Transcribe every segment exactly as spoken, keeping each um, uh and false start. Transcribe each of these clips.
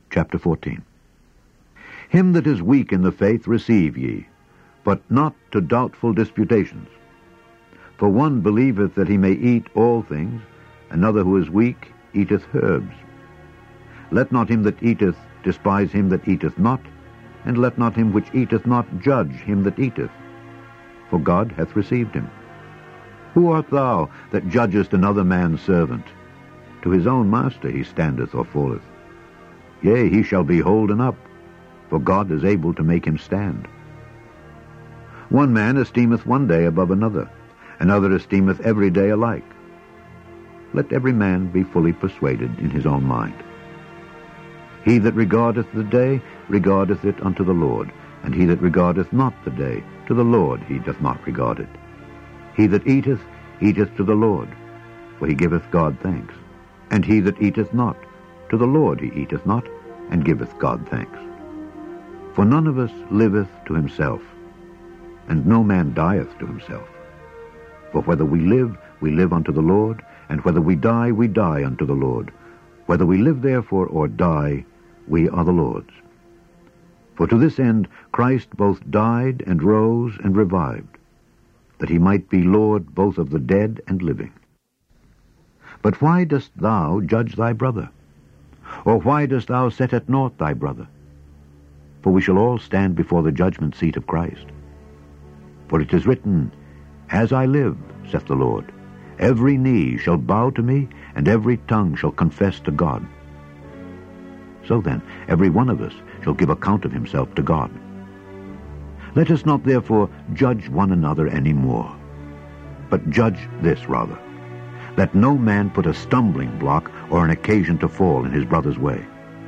chapter fourteen. Him that is weak in the faith receive ye, but not to doubtful disputations. For one believeth that he may eat all things, another who is weak eateth herbs. Let not him that eateth despise him that eateth not, and let not him which eateth not judge him that eateth, for God hath received him. Who art thou that judgest another man's servant? To his own master he standeth or falleth. Yea, he shall be holden up, for God is able to make him stand. One man esteemeth one day above another, another esteemeth every day alike. Let every man be fully persuaded in his own mind. He that regardeth the day regardeth it unto the Lord, and he that regardeth not the day, to the Lord he doth not regard it. He that eateth, eateth to the Lord, for he giveth God thanks. And he that eateth not, to the Lord he eateth not, and giveth God thanks. For none of us liveth to himself, and no man dieth to himself. For whether we live, we live unto the Lord, and whether we die, we die unto the Lord. Whether we live therefore or die, we are the Lord's. For to this end Christ both died and rose and revived, that he might be Lord both of the dead and living. But why dost thou judge thy brother? Or why dost thou set at naught thy brother? For we shall all stand before the judgment seat of Christ. For it is written, As I live, saith the Lord, every knee shall bow to me, and every tongue shall confess to God. So then, every one of us shall give account of himself to God. Let us not therefore judge one another any more, but judge this rather, that no man put a stumbling block or an occasion to fall in his brother's way.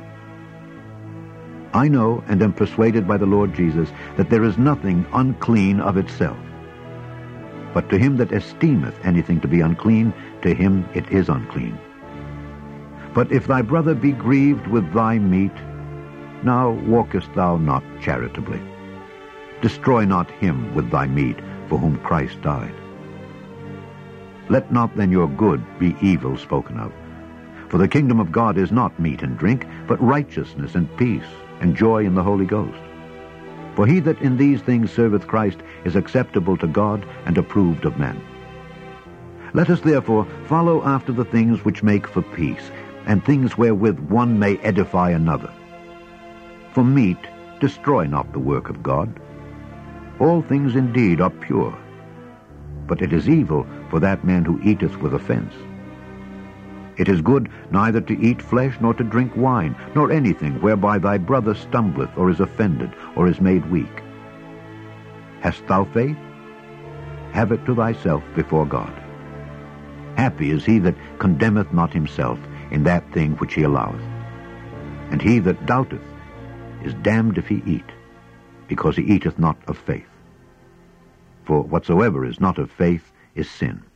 I know and am persuaded by the Lord Jesus that there is nothing unclean of itself. But to him that esteemeth anything to be unclean, to him it is unclean. But if thy brother be grieved with thy meat, now walkest thou not charitably. Destroy not him with thy meat, for whom Christ died. Let not then your good be evil spoken of. For the kingdom of God is not meat and drink, but righteousness and peace, and joy in the Holy Ghost. For he that in these things serveth Christ is acceptable to God and approved of men. Let us therefore follow after the things which make for peace, and things wherewith one may edify another. For meat destroy not the work of God. All things indeed are pure, but it is evil for that man who eateth with offense. It is good neither to eat flesh, nor to drink wine, nor anything whereby thy brother stumbleth, or is offended, or is made weak. Hast thou faith? Have it to thyself before God. Happy is he that condemneth not himself in that thing which he alloweth. And he that doubteth is damned if he eat, because he eateth not of faith. For whatsoever is not of faith is sin.